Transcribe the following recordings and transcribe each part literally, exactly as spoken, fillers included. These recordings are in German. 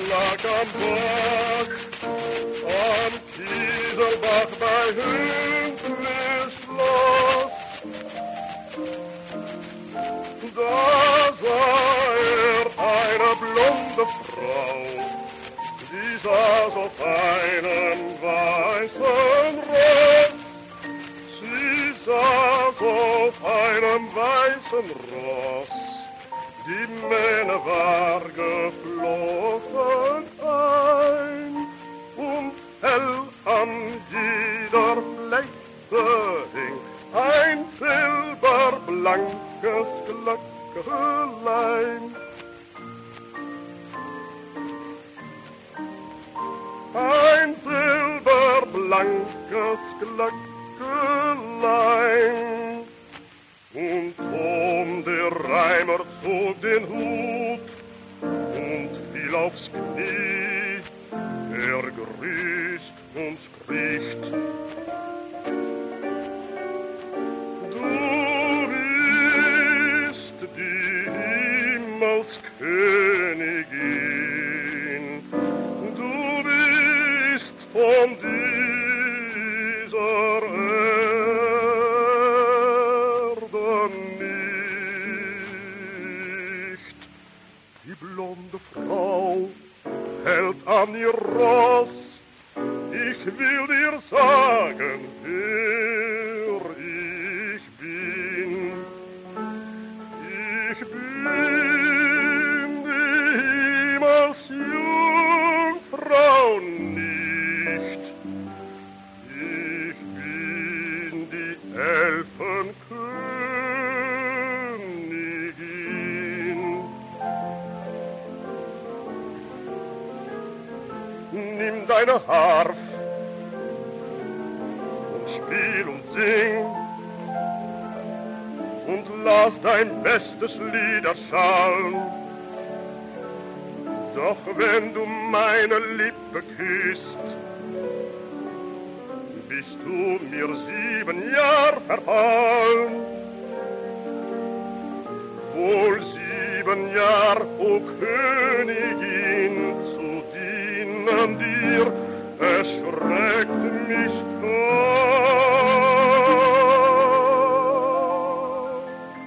lag am Bach, am Kieselbach bei Hündlis Schloss. Da sah er eine blonde Frau, die saß auf einem weißen Ross. Sie saß auf einem weißen Ross, die Mähne war geflochten ein, und hell an jeder Flechte hing ein silberblankes Glöcklein. Ein silberblankes Glöcklein. Und Tom, der Reimer, zog den Hut und fiel aufs Knie. Er grüßt und spricht: Du bist die Himmelskönigin, du bist von dieser Erde nicht. Die blonde Frau hält an ihr Ross. Ich will dir sagen, wer ich bin. Ich bin die Himmelsjungfrau nicht. Ich bin die Elfenkönigin. Nimm deine Harf und spiel und sing und lass dein bestes Lied erschallen. Doch wenn du meine Lippe küsst, bist du mir sieben Jahr verfallen. Wohl sieben Jahr, o Königin, zu dienen dir, es schreckt mich doch.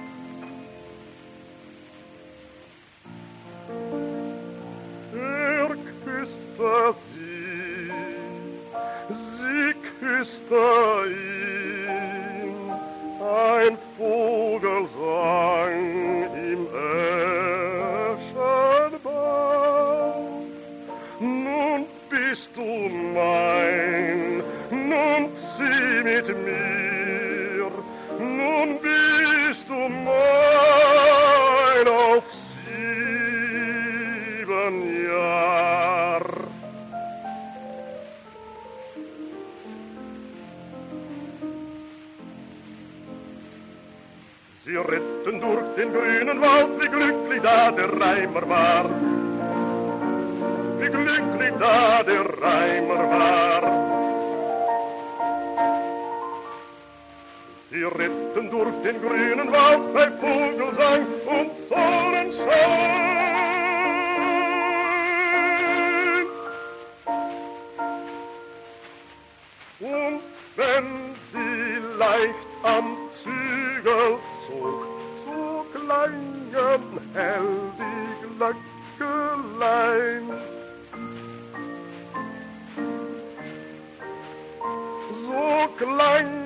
Er küsste sie, sie küsste ihn, ein Vogel sang im Eschenbaum. Nun bist du mein, nun zieh mit mir, nun bist du mein auf sieben Jahr. Sie ritten durch den grünen Wald, wie glücklich da der Reimer war. Wie glücklich da der Reimer war. Sie ritten durch den grünen Wald bei Vogelsang und Sonnenschein. Und wenn sie leicht am Zügel zog, so klangen hell die Glöcklein. So klang